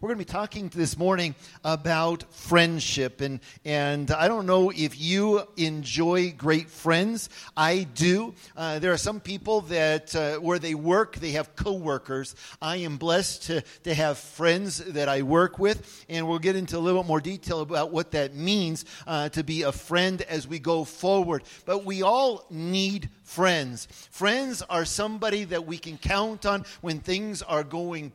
We're going to be talking this morning about friendship. And I don't know if you enjoy great friends. I do. There are some people that where they work, they have coworkers. I am blessed to have friends that I work with. And we'll get into a little bit more detail about what that means to be a friend as we go forward. But we all need friends. Friends are somebody that we can count on when things are going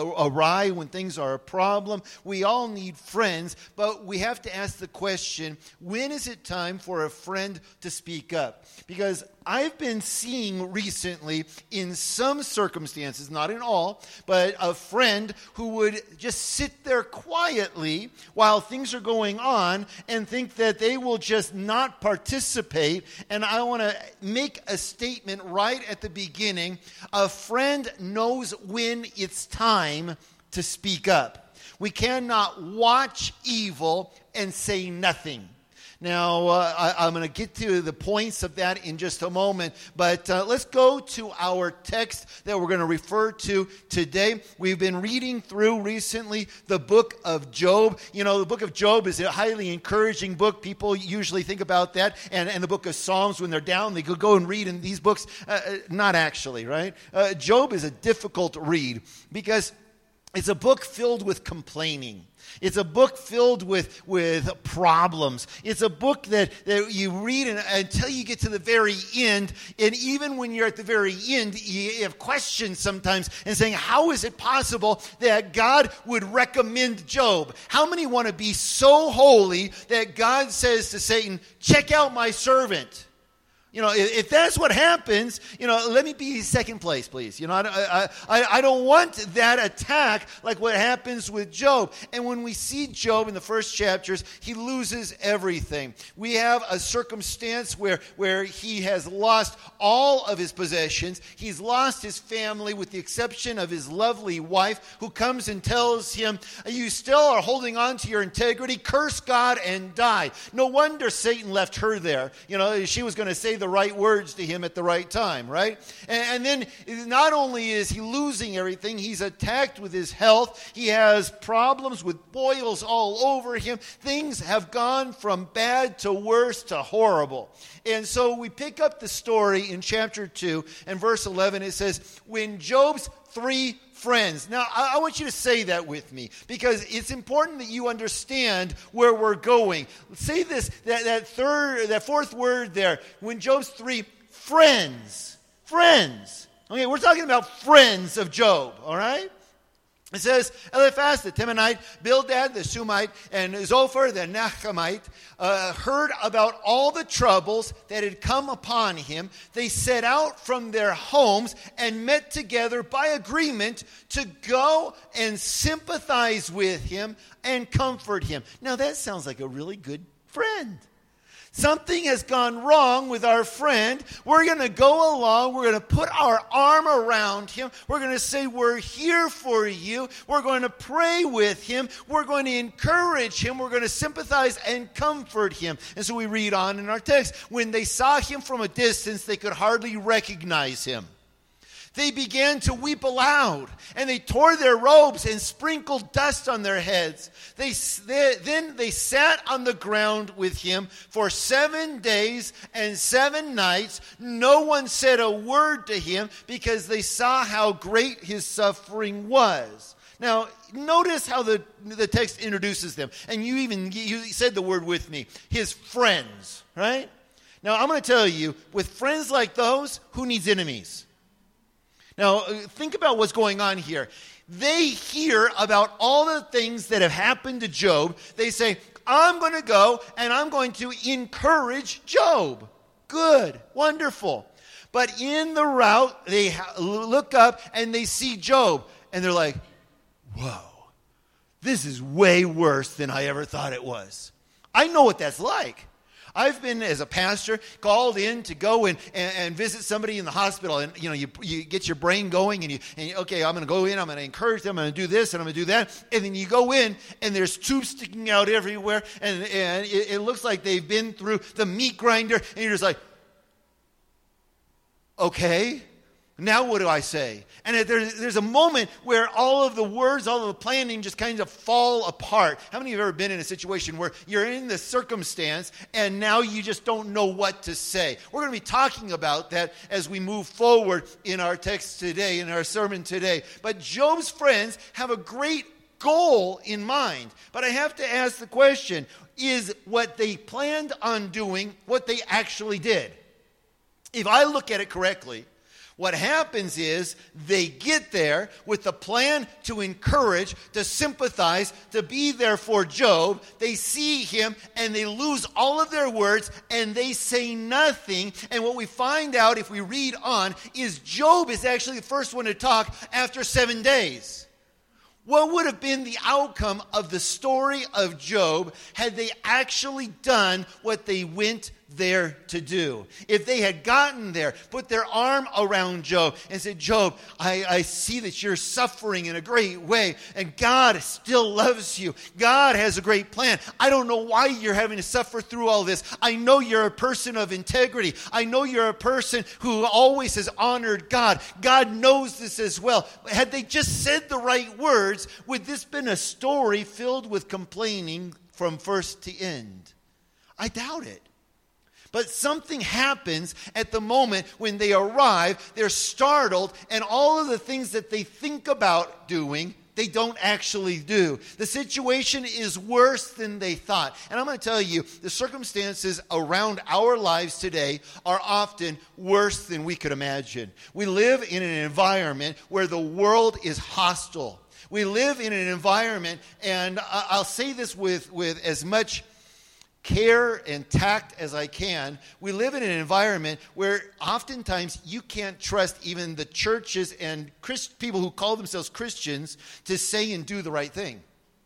awry, when things are a problem. We all need friends, but we have to ask the question, when is it time for a friend to speak up? Because I've been seeing recently in some circumstances, not in all, but a friend who would just sit there quietly while things are going on and think that they will just not participate. And I want to make a statement right at the beginning. A friend knows when it's time to speak up. We cannot watch evil and say nothing. Now, I'm going to get to the points of that in just a moment, but let's go to our text that we're going to refer to today. We've been reading through recently the book of Job. You know, the book of Job is a highly encouraging book. People usually think about that, and the book of Psalms, when they're down, they could go and read in these books. Not actually, right? Job is a difficult read because it's a book filled with complaining. It's a book filled with problems. It's a book that you read until you get to the very end. And even when you're at the very end, you have questions sometimes and saying, how is it possible that God would recommend Job? How many want to be so holy that God says to Satan, check out my servant? You know, if that's what happens, you know, let me be second place, please. You know, I don't want that attack like what happens with Job. And when we see Job in the first chapters, he loses everything. We have a circumstance where he has lost all of his possessions. He's lost his family with the exception of his lovely wife who comes and tells him, you still are holding on to your integrity, curse God and die. No wonder Satan left her there. You know, she was going to say the right words to him at the right time, right? And then not only is he losing everything, he's attacked with his health. He has problems with boils all over him. Things have gone from bad to worse to horrible. And so we pick up the story in chapter 2 and verse 11. It says, when Job's 3 friends. Now, I want you to say that with me because it's important that you understand where we're going. Say this, that fourth word there. When Job's 3 friends. Friends. Okay, we're talking about friends of Job, all right? It says, Eliphaz the Temanite, Bildad the Shuhite, and Zophar the Naamathite heard about all the troubles that had come upon him. They set out from their homes and met together by agreement to go and sympathize with him and comfort him. Now that sounds like a really good friend. Something has gone wrong with our friend. We're going to go along. We're going to put our arm around him. We're going to say, we're here for you. We're going to pray with him. We're going to encourage him. We're going to sympathize and comfort him. And so we read on in our text. When they saw him from a distance, they could hardly recognize him. They began to weep aloud, and they tore their robes and sprinkled dust on their heads. Then they sat on the ground with him for 7 days and 7 nights. No one said a word to him because they saw how great his suffering was. Now, notice how the text introduces them. And you said the word with me, his friends, right? Now, I'm going to tell you, with friends like those, who needs enemies? Now, think about what's going on here. They hear about all the things that have happened to Job. They say, I'm going to go and I'm going to encourage Job. Good, wonderful. But in the route, they look up and they see Job. And they're like, whoa, this is way worse than I ever thought it was. I know what that's like. I've been, as a pastor, called in to go and visit somebody in the hospital. And, you know, you get your brain going and okay, I'm going to go in, I'm going to encourage them, I'm going to do this, and I'm going to do that. And then you go in, and there's tubes sticking out everywhere, and it looks like they've been through the meat grinder, and you're just like, okay, Now what do I say? And there's a moment where all of the words, all of the planning just kind of fall apart. How many of you have ever been in a situation where you're in the circumstance and now you just don't know what to say? We're going to be talking about that as we move forward in our text today, in our sermon today. But Job's friends have a great goal in mind. But I have to ask the question, is what they planned on doing what they actually did? If I look at it correctly, what happens is they get there with the plan to encourage, to sympathize, to be there for Job. They see him and they lose all of their words and they say nothing. And what we find out if we read on is Job is actually the first one to talk after 7 days. What would have been the outcome of the story of Job had they actually done what they went there to do? If they had gotten there, put their arm around Job and said, Job, I see that you're suffering in a great way and God still loves you. God has a great plan. I don't know why you're having to suffer through all this. I know you're a person of integrity. I know you're a person who always has honored God. God knows this as well. Had they just said the right words, would this been a story filled with complaining from first to end? I doubt it. But something happens at the moment when they arrive. They're startled, and all of the things that they think about doing, they don't actually do. The situation is worse than they thought. And I'm going to tell you, the circumstances around our lives today are often worse than we could imagine. We live in an environment where the world is hostile. We live in an environment, and I'll say this with as much care and tact as I can. We live in an environment where oftentimes you can't trust even the churches and people who call themselves Christians to say and do the right thing.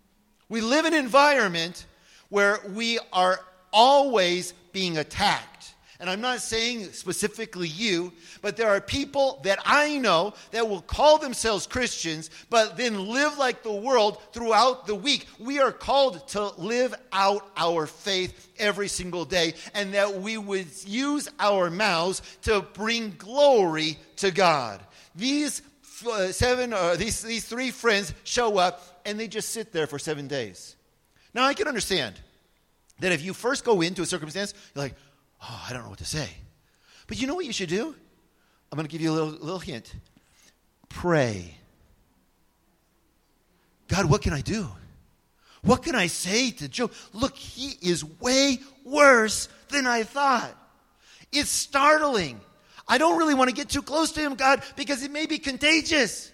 We live in an environment where we are always being attacked. And I'm not saying specifically you, but there are people that I know that will call themselves Christians, but then live like the world throughout the week. We are called to live out our faith every single day, and that we would use our mouths to bring glory to God. These three friends show up, and they just sit there for 7 days. Now, I can understand that if you first go into a circumstance, you're like, oh, I don't know what to say. But you know what you should do? I'm going to give you a little hint. Pray. God, what can I do? What can I say to Job? Look, he is way worse than I thought. It's startling. I don't really want to get too close to him, God, because it may be contagious.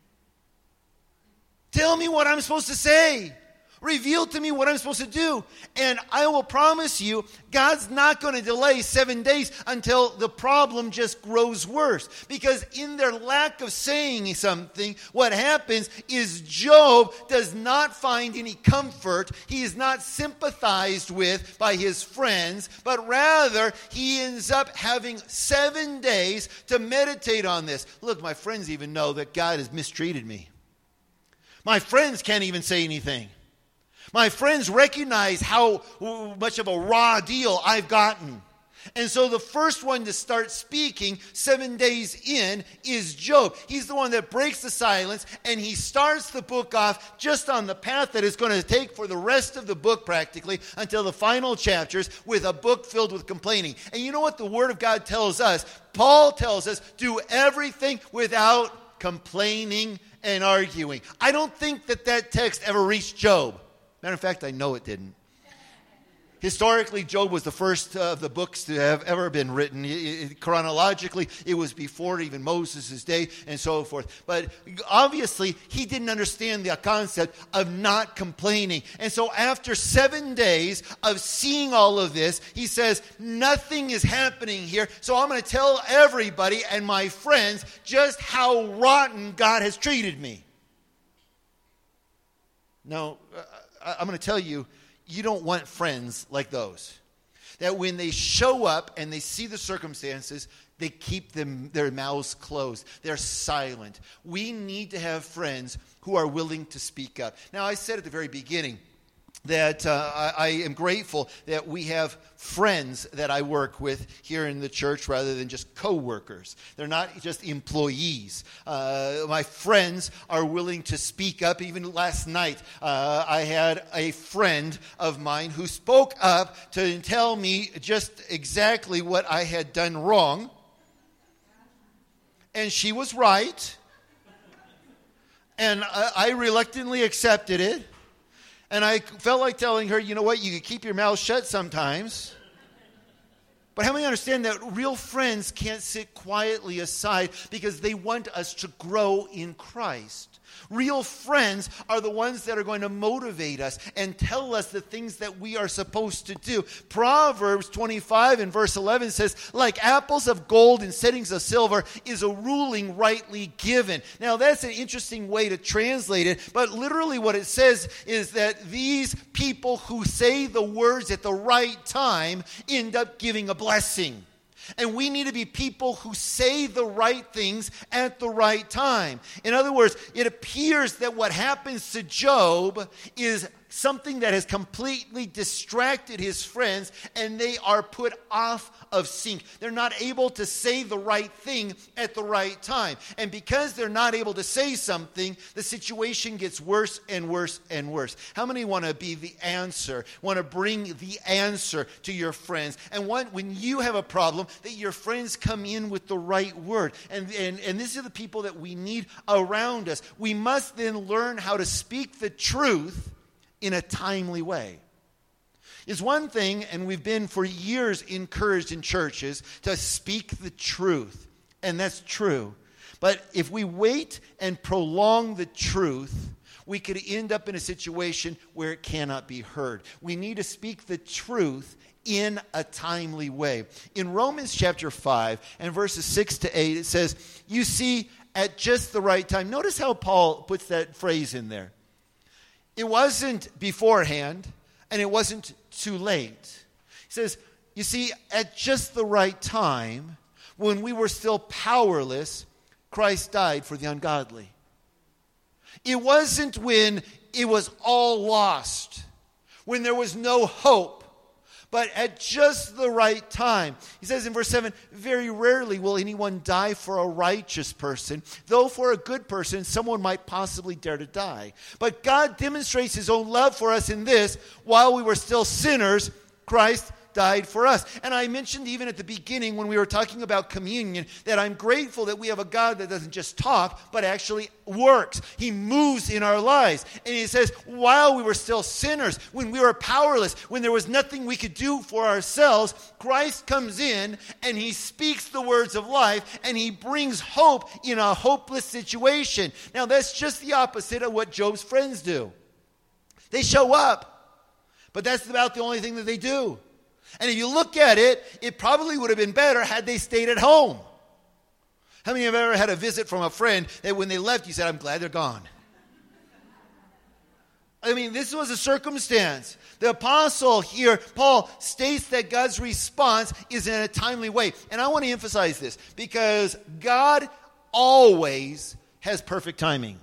Tell me what I'm supposed to say. Reveal to me what I'm supposed to do. And I will promise you, God's not going to delay 7 days until the problem just grows worse. Because in their lack of saying something, what happens is Job does not find any comfort. He is not sympathized with by his friends, but rather he ends up having 7 days to meditate on this. Look, my friends even know that God has mistreated me. My friends can't even say anything. My friends recognize how much of a raw deal I've gotten. And so the first one to start speaking 7 days in is Job. He's the one that breaks the silence, and he starts the book off just on the path that it's going to take for the rest of the book practically until the final chapters, with a book filled with complaining. And you know what the Word of God tells us? Paul tells us, do everything without complaining and arguing. I don't think that text ever reached Job. Matter of fact, I know it didn't. Historically, Job was the first of the books to have ever been written. Chronologically, it was before even Moses' day and so forth. But obviously, he didn't understand the concept of not complaining. And so after 7 days of seeing all of this, he says, nothing is happening here. So I'm going to tell everybody and my friends just how rotten God has treated me. Now, I'm going to tell you, you don't want friends like those. That when they show up and they see the circumstances, they keep their mouths closed. They're silent. We need to have friends who are willing to speak up. Now, I said at the very beginning that I am grateful that we have friends that I work with here in the church rather than just co-workers. They're not just employees. My friends are willing to speak up. Even last night, I had a friend of mine who spoke up to tell me just exactly what I had done wrong. And she was right. And I reluctantly accepted it. And I felt like telling her, you know what, you can keep your mouth shut sometimes. But how many understand that real friends can't sit quietly aside because they want us to grow in Christ? Real friends are the ones that are going to motivate us and tell us the things that we are supposed to do. Proverbs 25 and verse 11 says, like apples of gold and settings of silver is a ruling rightly given. Now that's an interesting way to translate it, but literally what it says is that these people who say the words at the right time end up giving a blessing. And we need to be people who say the right things at the right time. In other words, it appears that what happens to Job is something that has completely distracted his friends, and they are put off of sync. They're not able to say the right thing at the right time. And because they're not able to say something, the situation gets worse and worse and worse. How many want to be the answer, want to bring the answer to your friends? And when you have a problem, that your friends come in with the right word. And these are the people that we need around us. We must then learn how to speak the truth in a timely way. It's one thing, and we've been for years encouraged in churches to speak the truth, and that's true. But if we wait and prolong the truth, we could end up in a situation where it cannot be heard. We need to speak the truth in a timely way. In Romans chapter 5 and verses 6 to 8, it says, you see, at just the right time. Notice how Paul puts that phrase in there. It wasn't beforehand, and it wasn't too late. He says, you see, at just the right time, when we were still powerless, Christ died for the ungodly. It wasn't when it was all lost, when there was no hope, but at just the right time. He says in verse 7, very rarely will anyone die for a righteous person, though for a good person someone might possibly dare to die. But God demonstrates his own love for us in this: while we were still sinners, Christ died for us. And I mentioned even at the beginning when we were talking about communion that I'm grateful that we have a God that doesn't just talk, but actually works. He moves in our lives. And he says, while we were still sinners, when we were powerless, when there was nothing we could do for ourselves, Christ comes in and he speaks the words of life and he brings hope in a hopeless situation. Now that's just the opposite of what Job's friends do. They show up, but that's about the only thing that they do. And if you look at it, it probably would have been better had they stayed at home. How many have ever had a visit from a friend that when they left, you said, I'm glad they're gone? I mean, this was a circumstance. The apostle here, Paul, states that God's response is in a timely way. And I want to emphasize this because God always has perfect timing.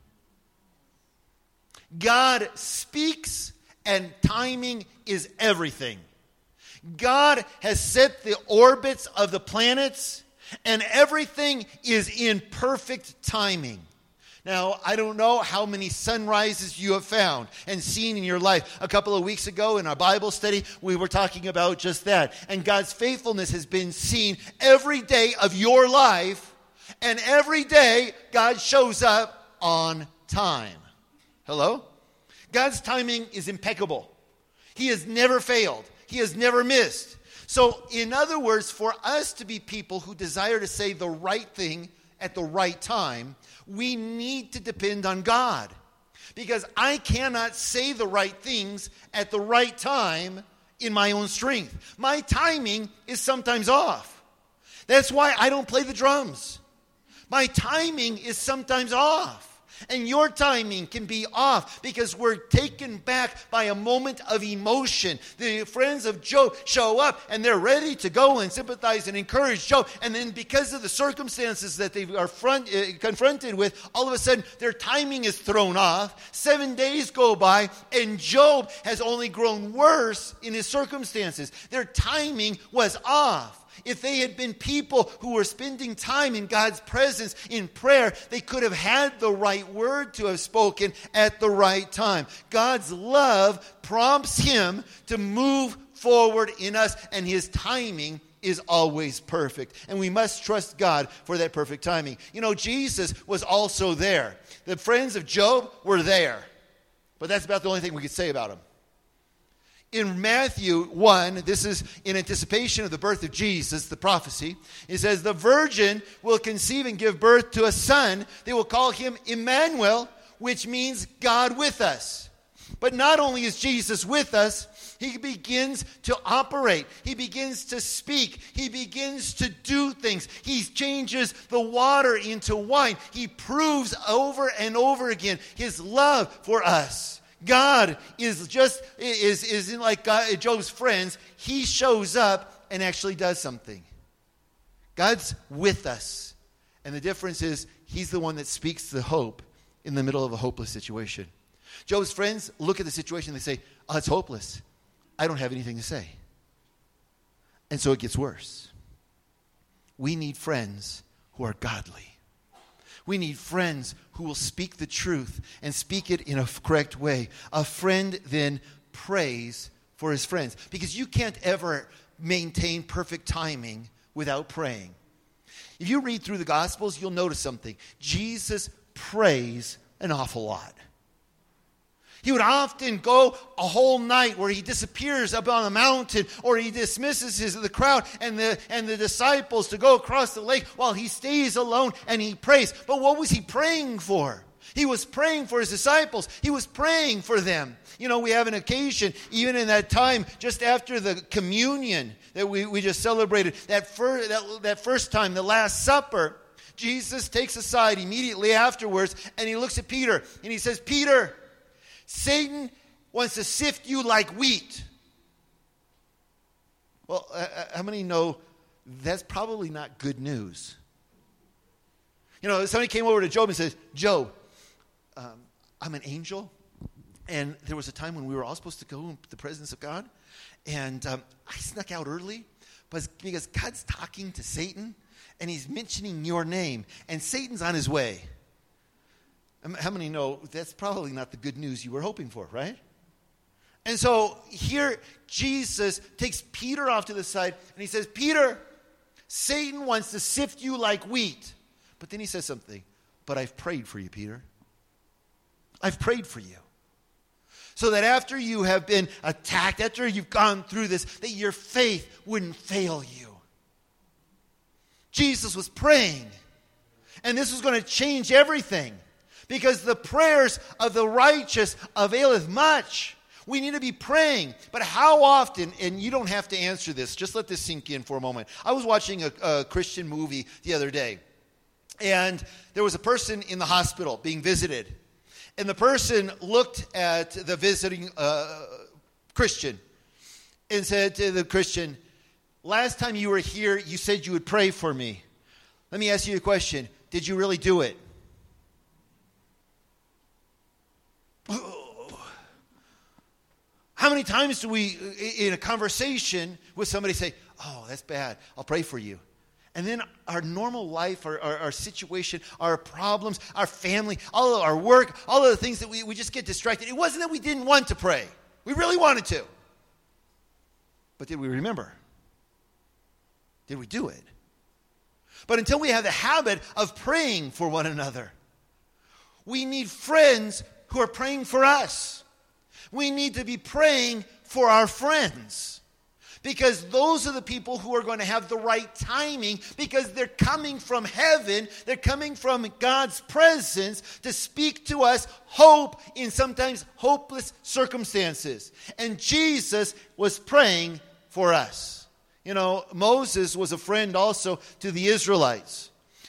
God speaks and timing is everything. God has set the orbits of the planets, and everything is in perfect timing. Now, I don't know how many sunrises you have found and seen in your life. A couple of weeks ago in our Bible study, we were talking about just that. And God's faithfulness has been seen every day of your life, and every day God shows up on time. Hello? God's timing is impeccable. He has never failed. He has never missed. So, in other words, for us to be people who desire to say the right thing at the right time, we need to depend on God. Because I cannot say the right things at the right time in my own strength. My timing is sometimes off. That's why I don't play the drums. My timing is sometimes off. And your timing can be off because we're taken back by a moment of emotion. The friends of Job show up and they're ready to go and sympathize and encourage Job. And then because of the circumstances that they are confronted with, all of a sudden their timing is thrown off. 7 days go by and Job has only grown worse in his circumstances. Their timing was off. If they had been people who were spending time in God's presence in prayer, they could have had the right word to have spoken at the right time. God's love prompts him to move forward in us, and his timing is always perfect. And we must trust God for that perfect timing. You know, Jesus was also there. The friends of Job were there. But that's about the only thing we could say about him. In Matthew 1, this is in anticipation of the birth of Jesus, the prophecy. It says, the virgin will conceive and give birth to a son. They will call him Emmanuel, which means God with us. But not only is Jesus with us, he begins to operate. He begins to speak. He begins to do things. He changes the water into wine. He proves over and over again his love for us. God isn't like God, Job's friends. He shows up and actually does something. God's with us. And the difference is he's the one that speaks the hope in the middle of a hopeless situation. Job's friends look at the situation and they say, oh, it's hopeless. I don't have anything to say. And so it gets worse. We need friends who are godly. We need friends who will speak the truth and speak it in a correct way. A friend then prays for his friends. Because you can't ever maintain perfect timing without praying. If you read through the Gospels, you'll notice something. Jesus prays an awful lot. He would often go a whole night where he disappears up on a mountain, or he dismisses the crowd and the disciples to go across the lake while he stays alone and he prays. But what was he praying for? He was praying for his disciples. He was praying for them. You know, we have an occasion, even in that time, just after the communion that we just celebrated, that first time, the Last Supper, Jesus takes aside immediately afterwards and he looks at Peter and he says, Peter, Satan wants to sift you like wheat. Well, how many know that's probably not good news? You know, somebody came over to Job and says, Job, I'm an angel, and there was a time when we were all supposed to go in the presence of God, and I snuck out early because God's talking to Satan, and he's mentioning your name, and Satan's on his way. How many know that's probably not the good news you were hoping for, right? And so here Jesus takes Peter off to the side and he says, Peter, Satan wants to sift you like wheat. But then he says something, but I've prayed for you, Peter. I've prayed for you. So that after you have been attacked, after you've gone through this, that your faith wouldn't fail you. Jesus was praying. And this was going to change everything. Because the prayers of the righteous availeth much. We need to be praying. But how often, and you don't have to answer this, just let this sink in for a moment. I was watching a Christian movie the other day. And there was a person in the hospital being visited. And the person looked at the visiting Christian and said to the Christian, last time you were here, you said you would pray for me. Let me ask you a question. Did you really do it? How many times do we, in a conversation with somebody, say, oh, that's bad, I'll pray for you. And then our normal life, our situation, our problems, our family, all of our work, all of the things that we just get distracted. It wasn't that we didn't want to pray. We really wanted to. But did we remember? Did we do it? But until we have the habit of praying for one another, we need friends who are praying for us. We need to be praying for our friends. Because those are the people who are going to have the right timing, because they're coming from heaven, they're coming from God's presence to speak to us hope in sometimes hopeless circumstances. And Jesus was praying for us. You know, Moses was a friend also to the Israelites.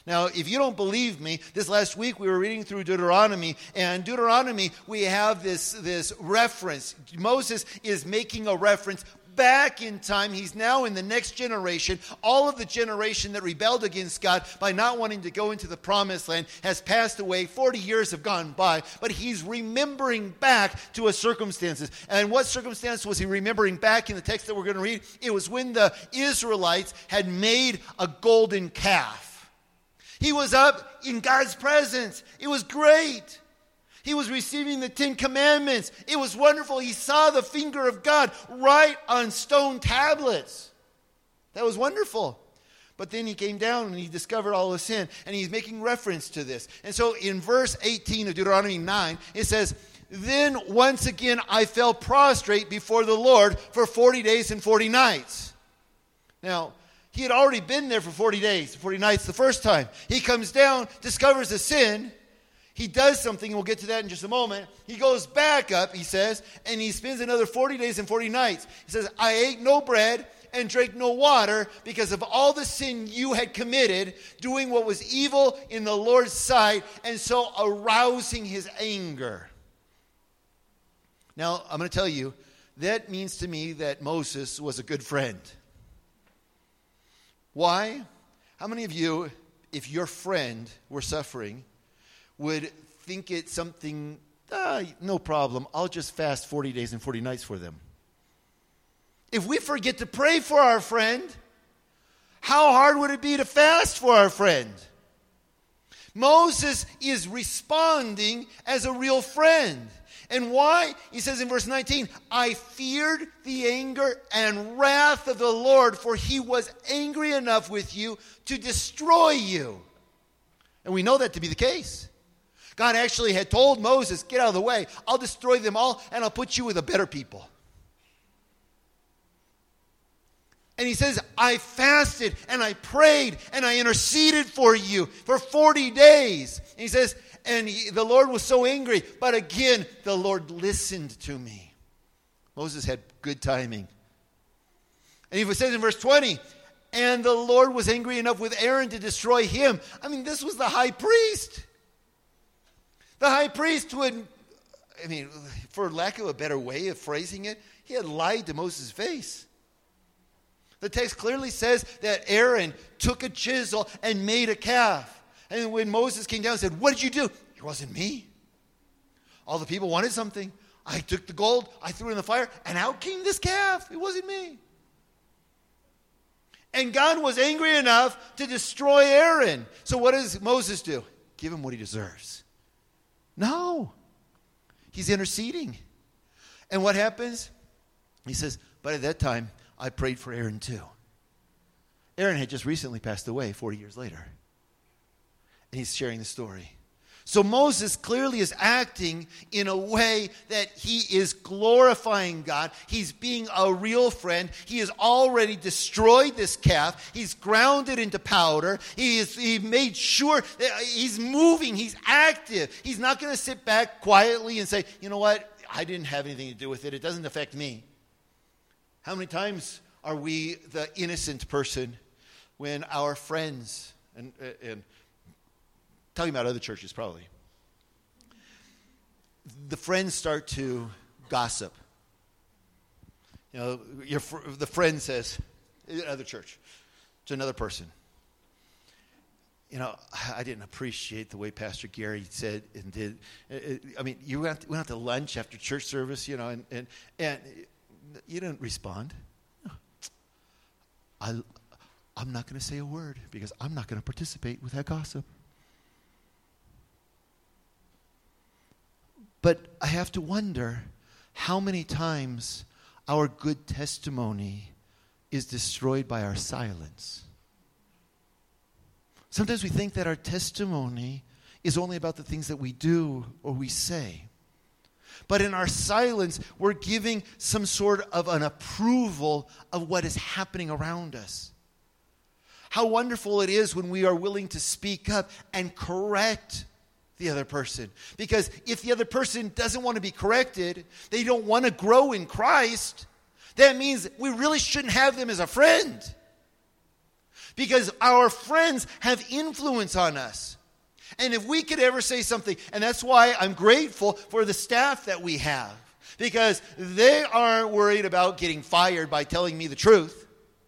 Now, if you don't believe me, this last week we were reading through Deuteronomy, and Deuteronomy, we have this reference. Moses is making a reference back in time. He's now in the next generation. All of the generation that rebelled against God by not wanting to go into the promised land has passed away. 40 years have gone by, but he's remembering back to a circumstances. And what circumstance was he remembering back in the text that we're going to read? It was when the Israelites had made a golden calf. He was up in God's presence. It was great. He was receiving the 10 Commandments. It was wonderful. He saw the finger of God right on stone tablets. That was wonderful. But then he came down and he discovered all the sin. And he's making reference to this. And so in verse 18 of Deuteronomy 9, it says, "Then once again I fell prostrate before the Lord for 40 days and 40 nights. Now, he had already been there for 40 days, 40 nights the first time. He comes down, discovers the sin. He does something, and we'll get to that in just a moment. He goes back up, he says, and he spends another 40 days and 40 nights. He says, I ate no bread and drank no water because of all the sin you had committed, doing what was evil in the Lord's sight, and so arousing his anger. Now, I'm going to tell you, that means to me that Moses was a good friend. Why? How many of you, if your friend were suffering, would think it's something, no problem, I'll just fast 40 days and 40 nights for them? If we forget to pray for our friend, how hard would it be to fast for our friend? Moses is responding as a real friend. And why? He says in verse 19, I feared the anger and wrath of the Lord, for he was angry enough with you to destroy you. And we know that to be the case. God actually had told Moses, get out of the way. I'll destroy them all, and I'll put you with a better people. And he says, I fasted, and I prayed, and I interceded for you for 40 days. And he says, the Lord was so angry. But again, the Lord listened to me. Moses had good timing. And he says in verse 20, and the Lord was angry enough with Aaron to destroy him. I mean, this was the high priest. The high priest for lack of a better way of phrasing it, he had lied to Moses' face. The text clearly says that Aaron took a chisel and made a calf. And when Moses came down and said, what did you do? It wasn't me. All the people wanted something. I took the gold, I threw it in the fire, and out came this calf. It wasn't me. And God was angry enough to destroy Aaron. So what does Moses do? Give him what he deserves. No. He's interceding. And what happens? He says, but at that time, I prayed for Aaron too. Aaron had just recently passed away 40 years later. And he's sharing the story. So Moses clearly is acting in a way that he is glorifying God. He's being a real friend. He has already destroyed this calf. He's ground it into powder. He made sure that he's moving. He's active. He's not going to sit back quietly and say, you know what? I didn't have anything to do with it. It doesn't affect me. How many times are we the innocent person when our friends, and talking about other churches probably, the friends start to gossip. You know, the friend says, another church, to another person, you know, I didn't appreciate the way Pastor Gary said and did. I mean, you went out to lunch after church service, you know, and you didn't respond. I'm not going to say a word because I'm not going to participate with that gossip. But I have to wonder how many times our good testimony is destroyed by our silence. Sometimes we think that our testimony is only about the things that we do or we say. But in our silence, we're giving some sort of an approval of what is happening around us. How wonderful it is when we are willing to speak up and correct the other person. Because if the other person doesn't want to be corrected, they don't want to grow in Christ, that means we really shouldn't have them as a friend. Because our friends have influence on us. And if we could ever say something, and that's why I'm grateful for the staff that we have, because they aren't worried about getting fired by telling me the truth.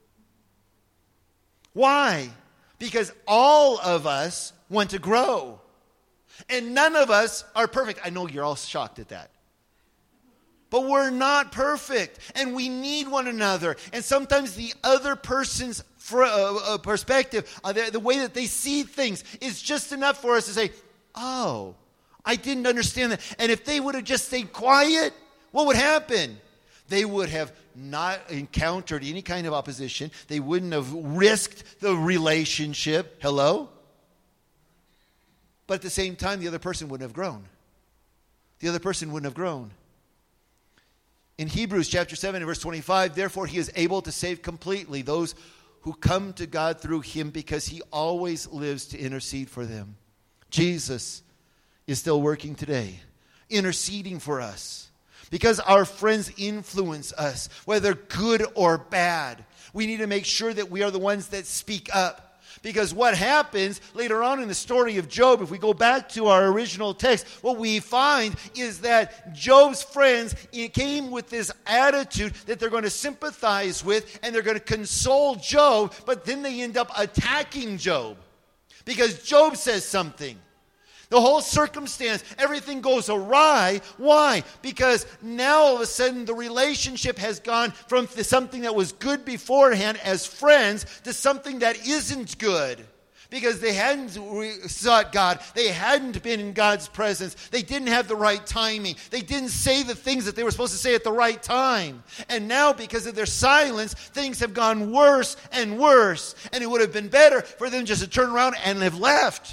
Why? Because all of us want to grow. And none of us are perfect. I know you're all shocked at that. But we're not perfect. And we need one another. And sometimes the other person's perspective, the way that they see things, is just enough for us to say, oh, I didn't understand that. And if they would have just stayed quiet, what would happen? They would have not encountered any kind of opposition. They wouldn't have risked the relationship. Hello? But at the same time, the other person wouldn't have grown. The other person wouldn't have grown. In Hebrews chapter 7 and verse 25, therefore he is able to save completely those who come to God through him, because he always lives to intercede for them. Jesus is still working today, interceding for us. Because our friends influence us, whether good or bad. We need to make sure that we are the ones that speak up. Because what happens later on in the story of Job, if we go back to our original text, what we find is that Job's friends came with this attitude that they're going to sympathize with and they're going to console Job, but then they end up attacking Job because Job says something. The whole circumstance, everything goes awry. Why? Because now all of a sudden the relationship has gone from something that was good beforehand as friends to something that isn't good. Because they hadn't sought God. They hadn't been in God's presence. They didn't have the right timing. They didn't say the things that they were supposed to say at the right time. And now because of their silence, things have gone worse and worse. And it would have been better for them just to turn around and have left.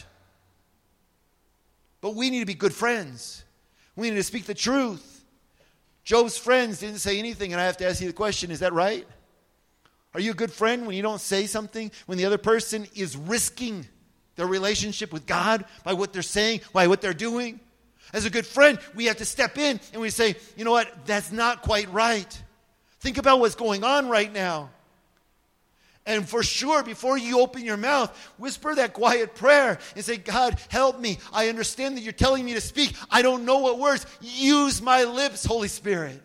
But we need to be good friends. We need to speak the truth. Job's friends didn't say anything, and I have to ask you the question, is that right? Are you a good friend when you don't say something? When the other person is risking their relationship with God by what they're saying, by what they're doing? As a good friend, we have to step in and we say, you know what, that's not quite right. Think about what's going on right now. And for sure, before you open your mouth, whisper that quiet prayer and say, God, help me. I understand that you're telling me to speak. I don't know what words. Use my lips, Holy Spirit.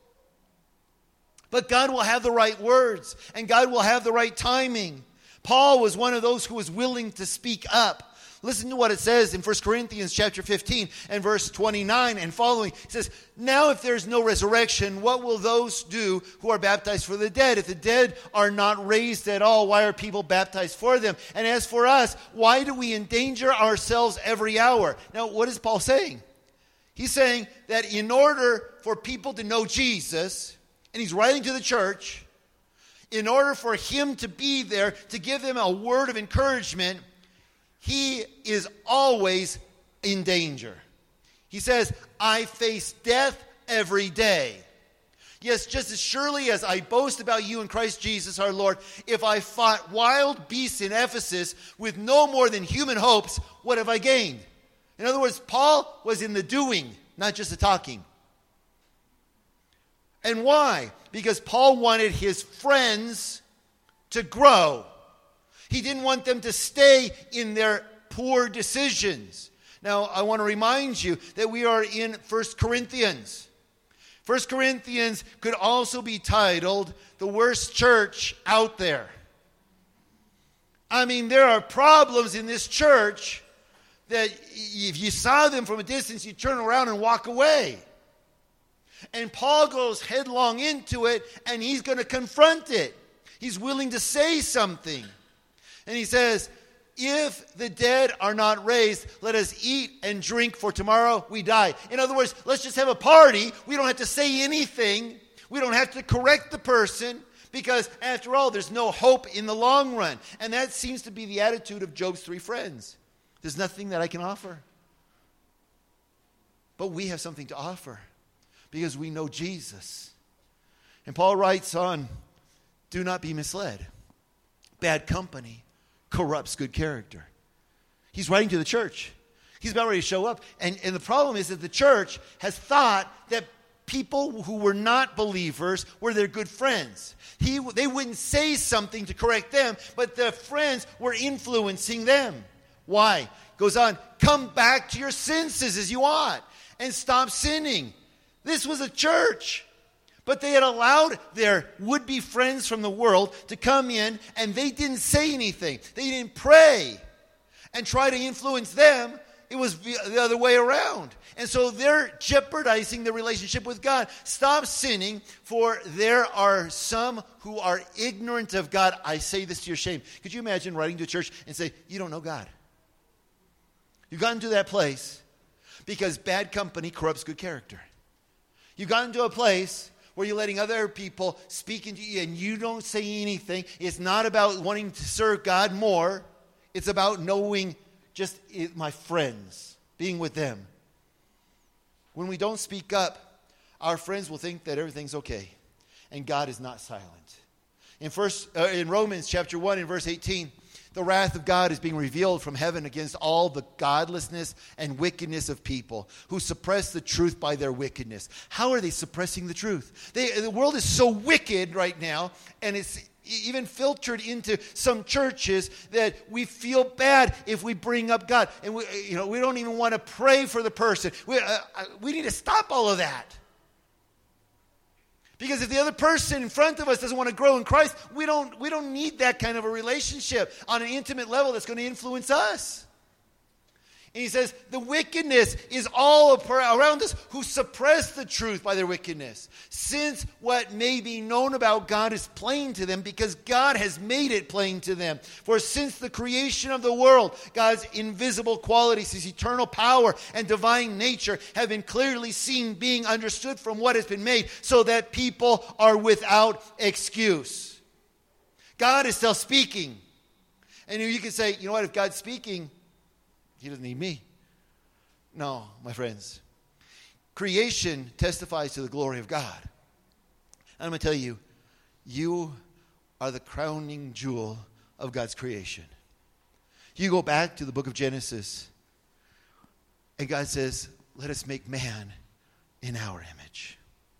But God will have the right words, and God will have the right timing. Paul was one of those who was willing to speak up. Listen to what it says in 1 Corinthians chapter 15 and verse 29 and following. It says, now if there is no resurrection, what will those do who are baptized for the dead? If the dead are not raised at all, why are people baptized for them? And as for us, why do we endanger ourselves every hour? Now, what is Paul saying? He's saying that in order for people to know Jesus, and he's writing to the church, in order for him to be there to give them a word of encouragement, he is always in danger. He says, I face death every day. Yes, just as surely as I boast about you in Christ Jesus our Lord, if I fought wild beasts in Ephesus with no more than human hopes, what have I gained? In other words, Paul was in the doing, not just the talking. And why? Because Paul wanted his friends to grow. He didn't want them to stay in their poor decisions. Now, I want to remind you that we are in 1 Corinthians. 1 Corinthians could also be titled, The Worst Church Out There. I mean, there are problems in this church that if you saw them from a distance, you turn around and walk away. And Paul goes headlong into it, and he's going to confront it. He's willing to say something. And he says, if the dead are not raised, let us eat and drink, for tomorrow we die. In other words, let's just have a party. We don't have to say anything. We don't have to correct the person, because after all, there's no hope in the long run. And that seems to be the attitude of Job's three friends. There's nothing that I can offer. But we have something to offer, because we know Jesus. And Paul writes on, do not be misled. Bad company corrupts good character. He's writing to the church. He's about ready to show up. And the problem is that the church has thought that people who were not believers were their good friends. They wouldn't say something to correct them, but the friends were influencing them. Why? Goes on, come back to your senses as you ought and stop sinning. This was a church. But they had allowed their would-be friends from the world to come in, and they didn't say anything. They didn't pray and try to influence them. It was the other way around. And so they're jeopardizing their relationship with God. Stop sinning, for there are some who are ignorant of God. I say this to your shame. Could you imagine writing to a church and say, you don't know God? You've gotten to that place because bad company corrupts good character. You've gotten to a place where you're letting other people speak into you and you don't say anything. It's not about wanting to serve God more. It's about knowing just my friends, being with them. When we don't speak up, our friends will think that everything's okay. And God is not silent. In Romans chapter 1 and verse 18, the wrath of God is being revealed from heaven against all the godlessness and wickedness of people who suppress the truth by their wickedness. How are they suppressing the truth? The world is so wicked right now, and it's even filtered into some churches that we feel bad if we bring up God. And we don't even want to pray for the person. We need to stop all of that. Because if the other person in front of us doesn't want to grow in Christ, we don't need that kind of a relationship on an intimate level that's going to influence us. And he says, the wickedness is all around us who suppress the truth by their wickedness. Since what may be known about God is plain to them because God has made it plain to them. For since the creation of the world, God's invisible qualities, his eternal power and divine nature have been clearly seen, being understood from what has been made, so that people are without excuse. God is still speaking. And you can say, you know what, if God's speaking, he doesn't need me. No, my friends. Creation testifies to the glory of God. And I'm going to tell you, you are the crowning jewel of God's creation. You go back to the book of Genesis, and God says, let us make man in our image.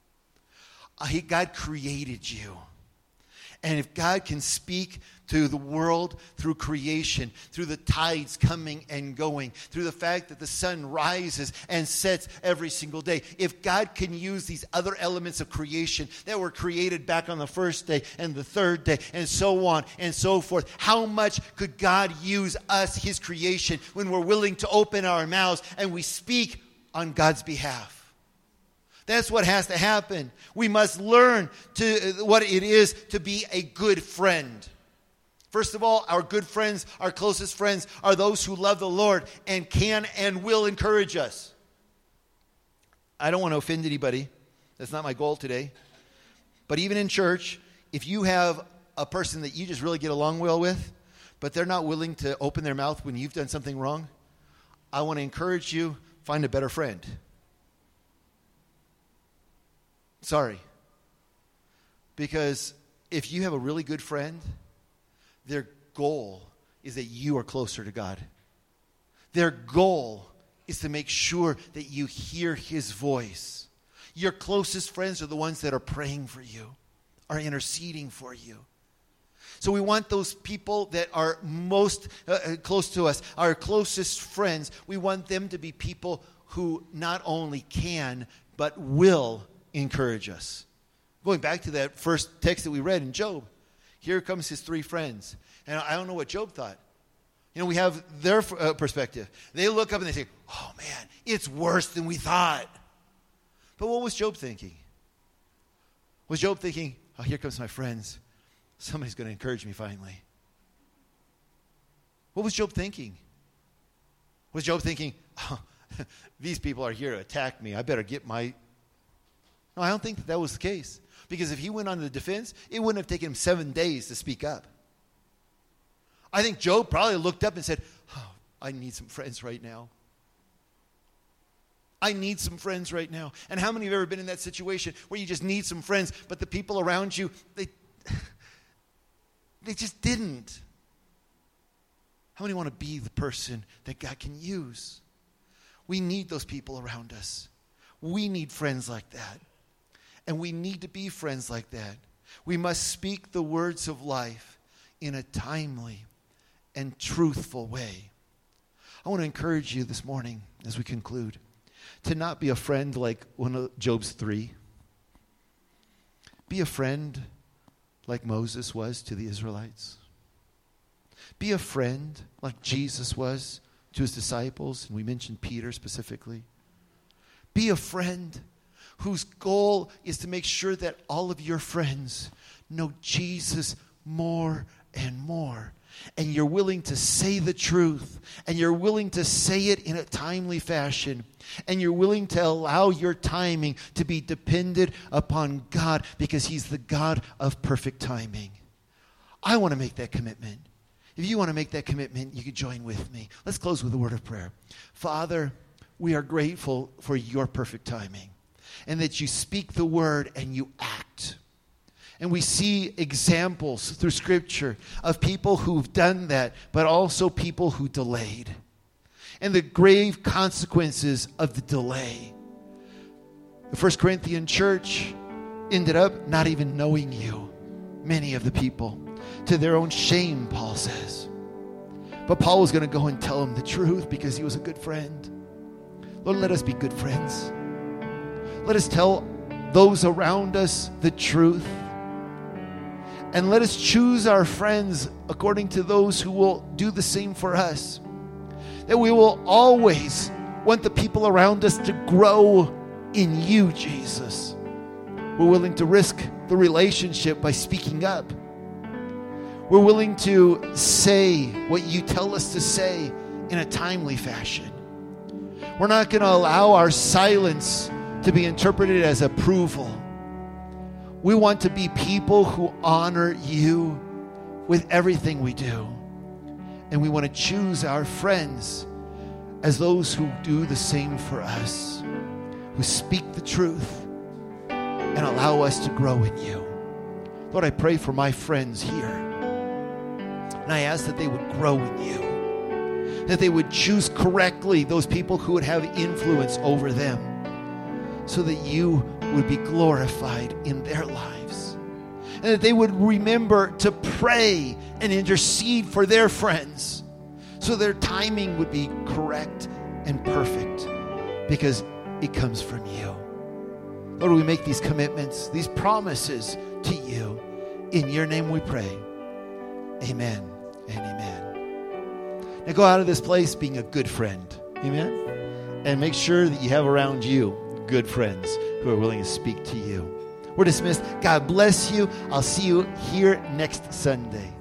God created you. And if God can speak to the world through creation, through the tides coming and going, through the fact that the sun rises and sets every single day, if God can use these other elements of creation that were created back on the first day and the third day and so on and so forth, how much could God use us, his creation, when we're willing to open our mouths and we speak on God's behalf? That's what has to happen. We must learn what it is to be a good friend. First of all, our good friends, our closest friends, are those who love the Lord and can and will encourage us. I don't want to offend anybody. That's not my goal today. But even in church, if you have a person that you just really get along well with, but they're not willing to open their mouth when you've done something wrong, I want to encourage you, find a better friend. Sorry. Because if you have a really good friend, their goal is that you are closer to God. Their goal is to make sure that you hear his voice. Your closest friends are the ones that are praying for you, are interceding for you. So we want those people that are most close to us, our closest friends. We want them to be people who not only can, but will encourage us. Going back to that first text that we read in Job, here comes his three friends. And I don't know what Job thought. We have their perspective. They look up and they say, oh man, it's worse than we thought. But what was Job thinking? Was Job thinking, oh, here comes my friends. Somebody's going to encourage me finally. What was Job thinking? Was Job thinking, oh, these people are here to attack me. I better get my... No, I don't think that was the case. Because if he went on the defense, it wouldn't have taken him 7 days to speak up. I think Job probably looked up and said, oh, I need some friends right now. I need some friends right now. And how many have ever been in that situation where you just need some friends, but the people around you, they just didn't? How many want to be the person that God can use? We need those people around us. We need friends like that. And we need to be friends like that. We must speak the words of life in a timely and truthful way. I want to encourage you this morning as we conclude to not be a friend like one of Job's 3. Be a friend like Moses was to the Israelites. Be a friend like Jesus was to his disciples, and we mentioned Peter specifically. Be a friend whose goal is to make sure that all of your friends know Jesus more and more. And you're willing to say the truth. And you're willing to say it in a timely fashion. And you're willing to allow your timing to be dependent upon God, because he's the God of perfect timing. I want to make that commitment. If you want to make that commitment, you can join with me. Let's close with a word of prayer. Father, we are grateful for your perfect timing, and that you speak the word and you act. And we see examples through Scripture of people who've done that, but also people who delayed. And the grave consequences of the delay. The First Corinthian church ended up not even knowing you, many of the people, to their own shame, Paul says. But Paul was going to go and tell them the truth because he was a good friend. Lord, let us be good friends. Let us tell those around us the truth. And let us choose our friends according to those who will do the same for us. That we will always want the people around us to grow in you, Jesus. We're willing to risk the relationship by speaking up. We're willing to say what you tell us to say in a timely fashion. We're not going to allow our silence to be interpreted as approval. We want to be people who honor you with everything we do. And we want to choose our friends as those who do the same for us, who speak the truth and allow us to grow in you. Lord, I pray for my friends here. And I ask that they would grow in you, that they would choose correctly those people who would have influence over them, so that you would be glorified in their lives. And that they would remember to pray and intercede for their friends, so their timing would be correct and perfect, because it comes from you. Lord, we make these commitments, these promises to you. In your name we pray. Amen and amen. Now go out of this place being a good friend. Amen. And make sure that you have around you good friends who are willing to speak to you. We're dismissed. God bless you. I'll see you here next Sunday.